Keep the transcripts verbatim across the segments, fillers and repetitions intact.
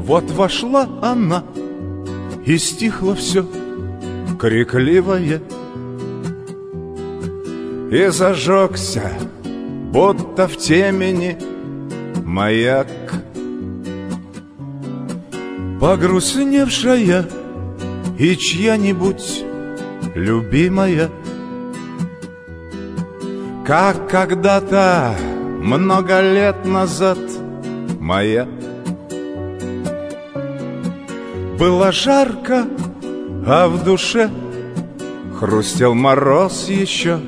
Вот вошла она, и стихло все крикливое, и зажегся, будто в темени, маяк. Погрустневшая и чья-нибудь любимая, как когда-то много лет назад моя. Было жарко, а в душе хрустел мороз еще.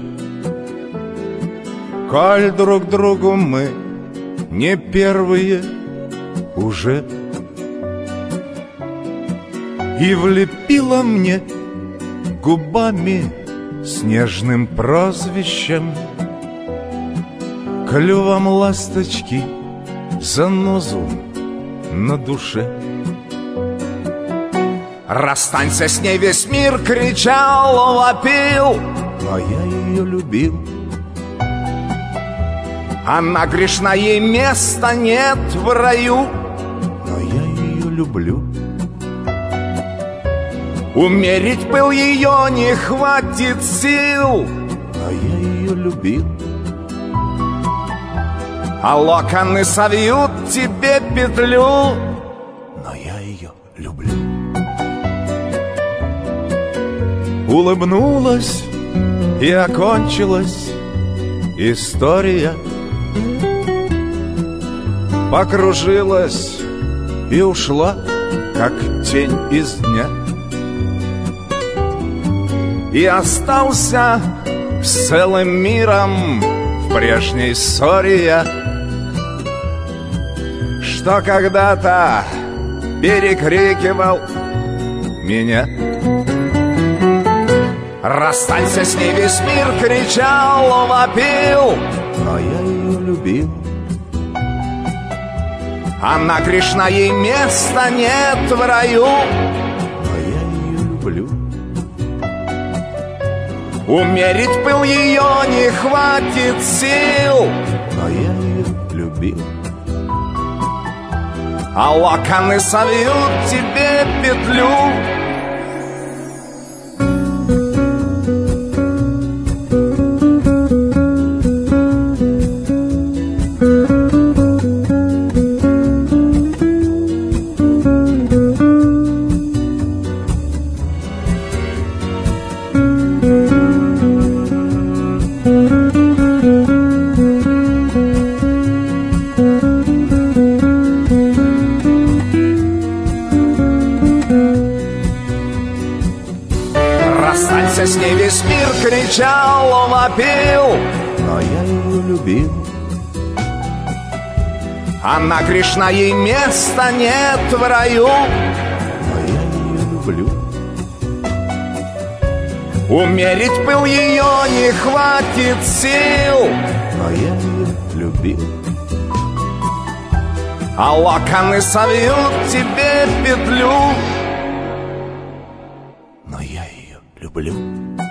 Коль друг другу мы не первые уже. И влепила мне губами с нежным прозвищем, клювом ласточки занозу на душе. Расстанься с ней, весь мир кричал, вопил, но я ее любил. Она грешна, ей места нет в раю, но я ее люблю. Умерить пыл ее не хватит сил, но я ее любил. А локоны совьют тебе петлю, но я ее люблю. Улыбнулась и окончилась история. Покружилась и ушла, как тень из дня. И остался с целым миром в прежней ссоре я, что когда-то перекрикивал меня. Расстанься с ней, весь мир кричал, вопил, но я ее любил. Она грешна, ей места нет в раю, но я ее люблю. Умерить пыл ее не хватит сил, но я ее любил. А локоны совьют тебе петлю. Расстанься с ней, весь мир кричал, вопил, но я ее любил. Она грешна, ей места нет в раю, но я ее люблю. Умерить пыл ее не хватит сил, но я ее любил. А локоны совьют тебе петлю, но я ее люблю.